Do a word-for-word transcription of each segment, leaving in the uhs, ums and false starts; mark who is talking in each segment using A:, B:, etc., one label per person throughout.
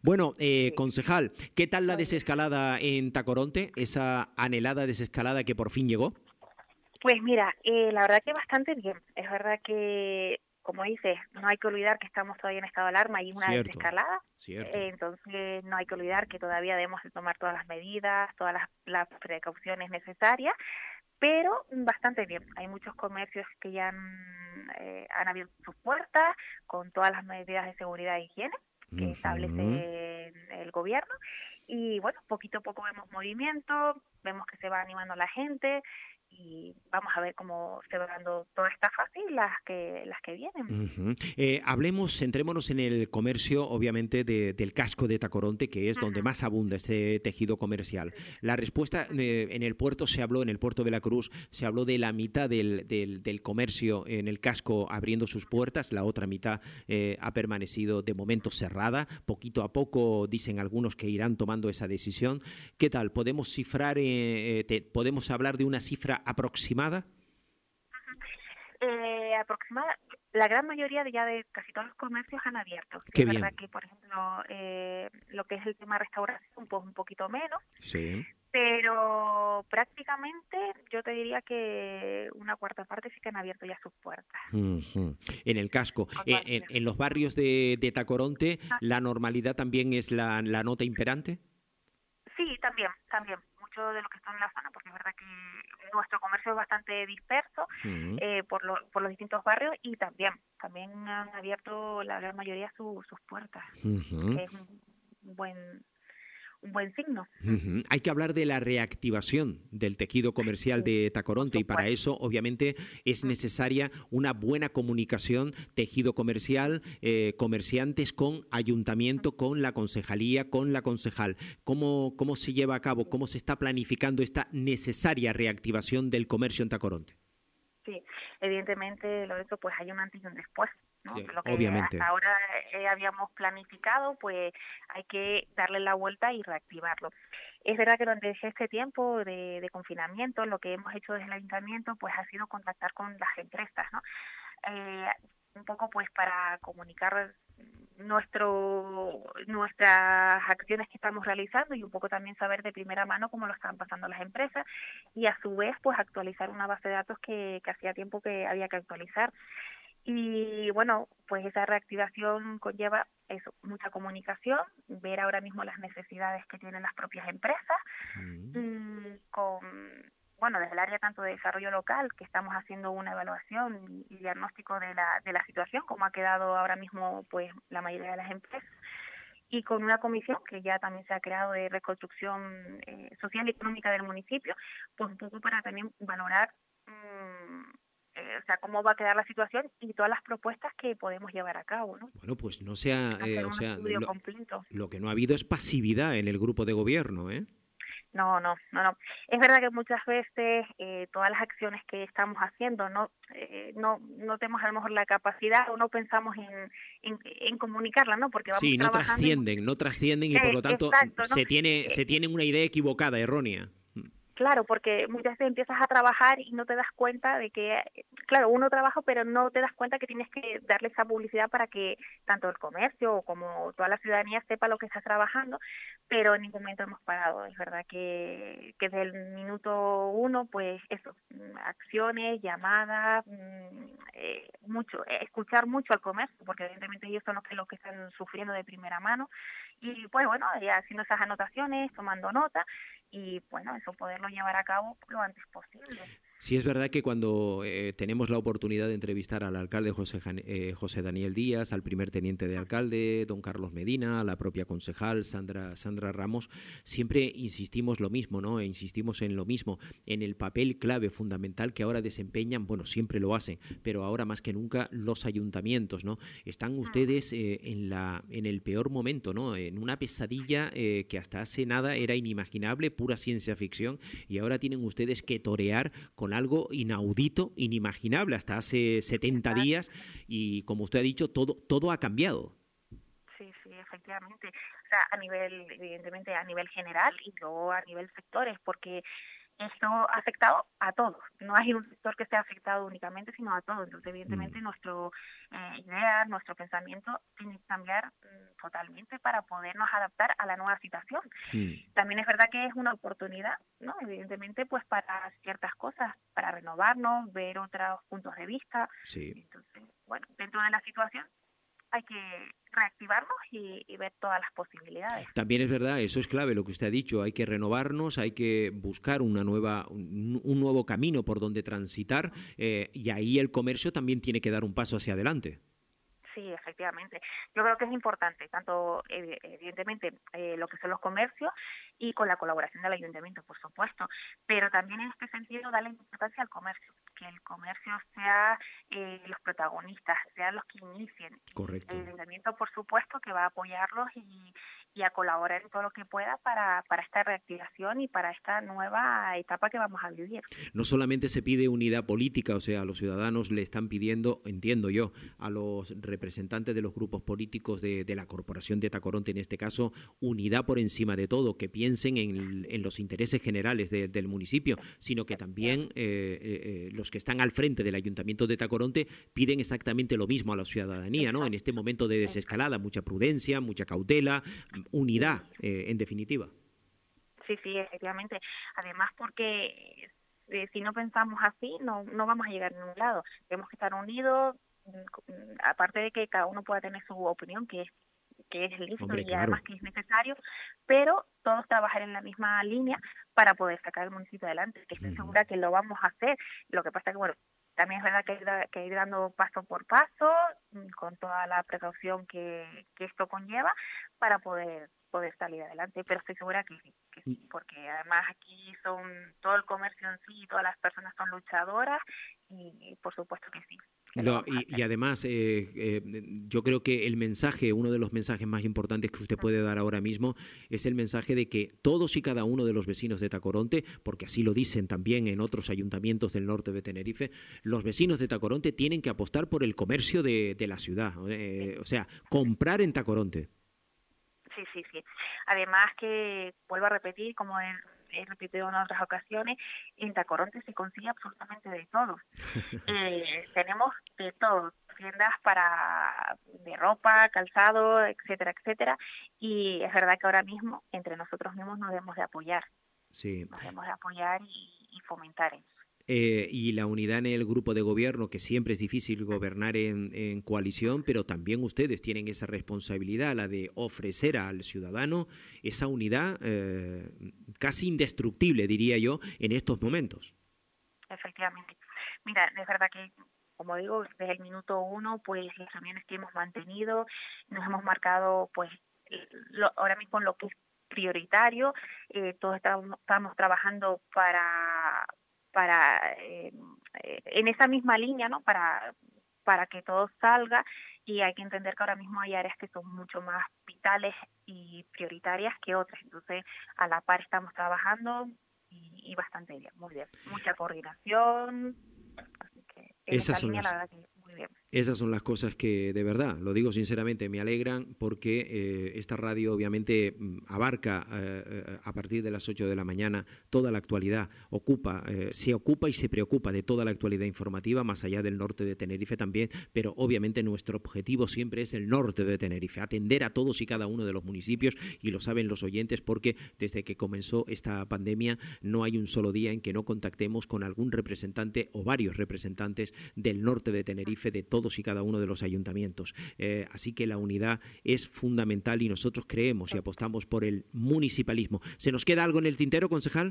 A: Bueno, eh,
B: Sí.
A: concejal, ¿qué tal la
B: Muy bien.
A: desescalada en Tacoronte? Esa anhelada desescalada que por fin llegó.
B: Pues mira, eh, la verdad que bastante bien. Es verdad que, como dices, no hay que olvidar que estamos todavía en estado de alarma y una
A: Cierto,
B: desescalada.
A: cierto.
B: Eh, entonces no hay que olvidar que todavía debemos de tomar todas las medidas, todas las, las precauciones necesarias, pero bastante bien. Hay muchos comercios que ya han, eh, han abierto sus puertas con todas las medidas de seguridad e higiene que
A: Ujú.
B: establece el gobierno. Y bueno, poquito a poco vemos movimiento, vemos que se va animando la gente y vamos a ver cómo se va dando toda esta fase y las que, las que vienen.
A: Ujú. Eh, hablemos, centrémonos en el comercio, obviamente, de- del casco de Tacoronte, que es donde
B: Ujú,
A: más abunda este tejido comercial.
B: sí,
A: La respuesta,
B: ujú,
A: eh, en el puerto se habló, en el puerto de la Cruz, se habló de la mitad del, del- del comercio en el casco abriendo sus puertas, la otra mitad eh, ha permanecido de momento cerrada. Poquito a poco dicen algunos que irán tomando esa decisión. ¿Qué tal? ¿Podemos cifrar, eh, eh, te- podemos hablar de una cifra aproximada?
B: Eh, aproximada, la gran mayoría de ya de casi todos los comercios han abierto. Sí
A: Qué
B: es verdad
A: bien.
B: que, por ejemplo, eh, lo que es el tema restauración, pues un poquito menos,
A: Sí.
B: pero prácticamente yo te diría que una cuarta parte sí que han abierto ya sus puertas,
A: Ujú. En el casco.
B: con
A: Eh,
B: todas las
A: En,
B: medidas.
A: en los barrios de, de Tacoronte,
B: Ah,
A: ¿la normalidad también es la, la nota imperante?
B: sí, también, también. Mucho de lo que está en la zona, porque es verdad que nuestro comercio es bastante disperso
A: Ujú.
B: eh, por, lo- por los distintos barrios y también, también han abierto la gran mayoría su- sus puertas,
A: Ujú.
B: que es un buen un buen signo.
A: Ujú. Hay que hablar de la reactivación del tejido comercial
B: Sí,
A: de
B: por
A: Tacoronte y para
B: supuesto.
A: eso obviamente es necesaria una buena comunicación, tejido comercial, eh, comerciantes con ayuntamiento, con la concejalía, con la concejal. ¿Cómo, ¿Cómo se lleva a cabo,
B: Sí,
A: cómo se está planificando esta necesaria reactivación del comercio en Tacoronte?
B: sí, evidentemente lo de eso pues hay un antes y un después, ¿no?
A: Sí,
B: Lo que hasta
A: obviamente.
B: ahora eh, habíamos planificado, pues hay que darle la vuelta y reactivarlo. Es verdad que durante este tiempo de, de confinamiento, lo que hemos hecho desde el ayuntamiento, pues ha sido contactar con las empresas, ¿no? Eh, un poco pues para comunicar nuestro nuestras acciones que estamos realizando y un poco también saber de primera mano cómo lo están pasando las empresas y a su vez pues actualizar una base de datos que, que hacía tiempo que había que actualizar. Y bueno, pues esa reactivación conlleva eso, mucha comunicación, ver ahora mismo las necesidades que tienen las propias empresas
A: Mm.
B: y con, bueno, desde el área tanto de desarrollo local, que estamos haciendo una evaluación y, y diagnóstico de la, de la situación, como ha quedado ahora mismo pues la mayoría de las empresas, y con una comisión que ya también se ha creado de reconstrucción eh, social y económica del municipio, pues un poco para también valorar mmm, eh, o sea, cómo va a quedar la situación y todas las propuestas que podemos llevar a cabo, ¿no?
A: Bueno, pues no sea, eh,
B: Hacer
A: o
B: un
A: sea,
B: estudio
A: lo,
B: completo.
A: lo que no ha habido es pasividad en el grupo de gobierno, ¿eh?
B: No, no, no, no. Es verdad que muchas veces eh, todas las acciones que estamos haciendo no, eh, no, no tenemos a lo mejor la capacidad o no pensamos en, en, en comunicarla, ¿no? Porque vamos
A: Sí, no
B: trabajando y
A: trascienden, no trascienden y por
B: eh,
A: lo tanto
B: exacto, ¿no?
A: se tiene,
B: Eh,
A: se tiene una idea equivocada, errónea.
B: Claro, porque muchas veces empiezas a trabajar y no te das cuenta de que, claro, uno trabaja, pero no te das cuenta que tienes que darle esa publicidad para que tanto el comercio como toda la ciudadanía sepa lo que estás trabajando, pero en ningún momento hemos parado. Es verdad que, que desde el minuto uno, pues eso, mm, acciones, llamadas, mm, eh, mucho, eh, escuchar mucho al comercio, porque evidentemente ellos son los que, los que están sufriendo de primera mano, y pues bueno, ya haciendo esas anotaciones, tomando nota, y bueno, eso poderlo llevar a cabo lo antes posible.
A: Sí, es verdad que cuando eh, tenemos la oportunidad de entrevistar al alcalde José, eh, José Daniel Díaz, al primer teniente de alcalde, don Carlos Medina, a la propia concejal Sandra, Sandra Ramos, siempre insistimos lo mismo, ¿no? E insistimos en lo mismo, en el papel clave fundamental que ahora desempeñan, bueno, siempre lo hacen, pero ahora más que nunca los ayuntamientos, ¿no? Están ustedes eh, en, la, en el peor momento, ¿no? En una pesadilla eh, que hasta hace nada era inimaginable, pura ciencia ficción, y ahora tienen ustedes que torear con algo inaudito, inimaginable hasta hace setenta días
B: Exacto.
A: y como usted ha dicho, todo, todo ha cambiado.
B: Sí, sí, efectivamente. O sea, a nivel, evidentemente, a nivel general y luego a nivel sectores, porque esto ha afectado a todos. No hay un sector que sea afectado únicamente, sino a todos. Entonces, evidentemente,
A: Mm.
B: nuestra eh, idea, nuestro pensamiento tiene que cambiar mm, totalmente para podernos adaptar a la nueva situación.
A: Mm.
B: También es verdad que es una oportunidad, ¿no? Evidentemente, pues para ciertas cosas, para renovarnos, ver otros puntos de vista.
A: Sí.
B: Entonces, bueno, dentro de la situación hay que reactivarnos y, y ver todas las posibilidades.
A: También es verdad, eso es clave lo que usted ha dicho, hay que renovarnos, hay que buscar una nueva, un, un nuevo camino por donde transitar, eh, y ahí el comercio también tiene que dar un paso hacia adelante.
B: Sí, efectivamente. Yo creo que es importante, tanto evi- evidentemente eh, lo que son los comercios y con la colaboración del ayuntamiento, por supuesto, pero también en este sentido darle importancia al comercio, que el comercio sea eh, los protagonistas, sean los que inicien.
A: Correcto.
B: El ayuntamiento, por supuesto, que va a apoyarlos y, y a colaborar en todo lo que pueda para, para esta reactivación y para esta nueva etapa que vamos a vivir.
A: No solamente se pide unidad política, o sea, a los ciudadanos le están pidiendo, entiendo yo, a los representantes de los grupos políticos de, de la Corporación de Tacoronte, en este caso, unidad por encima de todo, que piensen en, en los intereses generales de, del municipio, sino que también eh, eh, los que están al frente del Ayuntamiento de Tacoronte piden exactamente lo mismo a la ciudadanía, ¿no? En este momento de desescalada, mucha prudencia, mucha cautela, unidad, eh, en definitiva.
B: Sí, sí, efectivamente. Además, porque eh, si no pensamos así, no, no vamos a llegar a ningún lado. Tenemos que estar unidos, mm, aparte de que cada uno pueda tener su opinión, que es que es lícito
A: Hombre,
B: y
A: claro.
B: además que es necesario, pero todos trabajar en la misma línea para poder sacar el municipio adelante, que estoy
A: Uh-huh.
B: segura que lo vamos a hacer. Lo que pasa que, bueno, también es verdad que ir, que ir dando paso por paso, con toda la precaución que, que esto conlleva, para poder poder salir adelante, pero estoy segura que sí, que sí, porque además aquí son todo el comercio en sí y todas las personas son luchadoras y, y por supuesto que sí. Que lo
A: Lo,
B: vamos a
A: y,
B: hacer.
A: y además, eh, eh, yo creo que el mensaje, uno de los mensajes más importantes que usted puede dar ahora mismo es el mensaje de que todos y cada uno de los vecinos de Tacoronte, porque así lo dicen también en otros ayuntamientos del norte de Tenerife, los vecinos de Tacoronte tienen que apostar por el comercio de, de la ciudad, eh, o sea, comprar en Tacoronte.
B: Sí, sí, sí. Además que, vuelvo a repetir, como he, he repetido en otras ocasiones, en Tacoronte se consigue absolutamente de todo. eh, tenemos de todo, tiendas para de ropa, calzado, etcétera, etcétera. Y es verdad que ahora mismo entre nosotros mismos nos debemos de apoyar.
A: Sí.
B: Nos debemos de apoyar y, y fomentar eso.
A: Eh, y la unidad en el grupo de gobierno, que siempre es difícil gobernar en, en coalición, pero también ustedes tienen esa responsabilidad, la de ofrecer al ciudadano esa unidad eh, casi indestructible, diría yo, en estos momentos.
B: Efectivamente. Mira, es verdad que, como digo, desde el minuto uno, pues las reuniones que hemos mantenido, nos hemos marcado, pues, lo, ahora mismo lo que es prioritario, eh, todos estamos, estamos trabajando para para eh, en esa misma línea, ¿no? Para para que todo salga y hay que entender que ahora mismo hay áreas que son mucho más vitales y prioritarias que otras. Entonces, a la par estamos trabajando y, y bastante bien, muy bien. Mucha coordinación, así que en
A: Esas
B: esa
A: son
B: línea la
A: las
B: verdad que muy bien.
A: Esas son las cosas que, de verdad, lo digo sinceramente, me alegran porque eh, esta radio obviamente abarca eh, a partir de las ocho de la mañana toda la actualidad, ocupa, eh, se ocupa y se preocupa de toda la actualidad informativa, más allá del norte de Tenerife también, pero obviamente nuestro objetivo siempre es el norte de Tenerife, atender a todos y cada uno de los municipios, y lo saben los oyentes porque desde que comenzó esta pandemia no hay un solo día en que no contactemos con algún representante o varios representantes del norte de Tenerife, de todos y cada uno de los ayuntamientos. Eh, así que la unidad es fundamental y nosotros creemos y apostamos por el municipalismo. ¿Se nos queda algo en el tintero, concejal?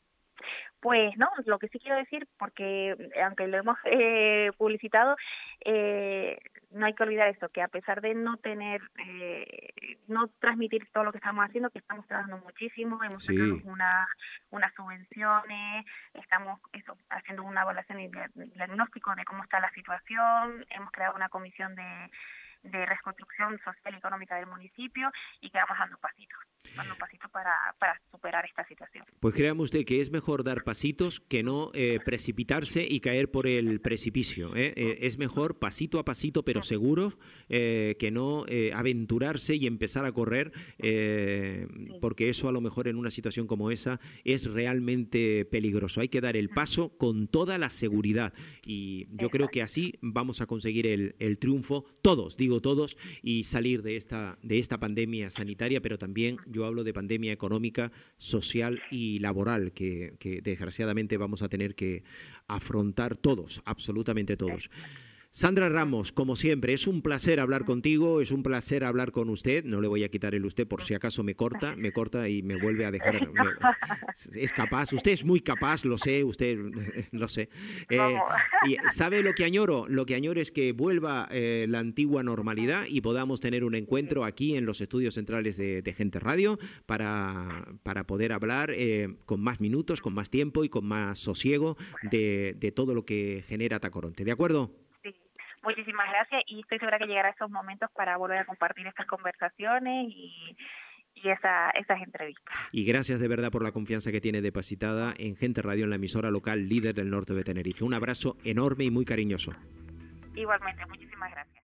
B: Pues no, lo que sí quiero decir, porque aunque lo hemos eh, publicitado, eh, no hay que olvidar esto, que a pesar de no tener, eh, no transmitir todo lo que estamos haciendo, que estamos trabajando muchísimo, hemos sacado
A: Sí.
B: unas unas subvenciones, estamos eso, haciendo una evaluación y diagnóstico de cómo está la situación, hemos creado una comisión de de reconstrucción social y económica del municipio y que vamos dando pasitos. dando pasitos para, para superar esta situación.
A: Pues créame usted que es mejor dar pasitos que no eh, precipitarse y caer por el precipicio. ¿eh? Eh, es mejor pasito a pasito, pero seguro, eh, que no eh, aventurarse y empezar a correr, eh, porque eso a lo mejor en una situación como esa es realmente peligroso. Hay que dar el paso con toda la seguridad y yo creo que así vamos a conseguir el, el triunfo, todos, digo todos, y salir de esta, de esta pandemia sanitaria, pero también yo hablo de pandemia económica, social y laboral, que, que desgraciadamente vamos a tener que afrontar todos, absolutamente todos. Sandra Ramos, como siempre, es un placer hablar contigo, es un placer hablar con usted, no le voy a quitar el usted por si acaso me corta, me corta y me vuelve a dejar, me, es capaz, usted es muy capaz, lo sé, usted, lo sé, eh, y ¿sabe lo que añoro? Lo que añoro es que vuelva eh, la antigua normalidad y podamos tener un encuentro aquí en los estudios centrales de, de Gente Radio para, para poder hablar eh, con más minutos, con más tiempo y con más sosiego de, de todo lo que genera Tacoronte, ¿de acuerdo?
B: Muchísimas gracias y estoy segura que llegará esos momentos para volver a compartir estas conversaciones y, y esa, esas entrevistas.
A: Y gracias de verdad por la confianza que tiene depositada en Gente Radio, en la emisora local líder del norte de Tenerife. Un abrazo enorme y muy cariñoso.
B: Igualmente, muchísimas gracias.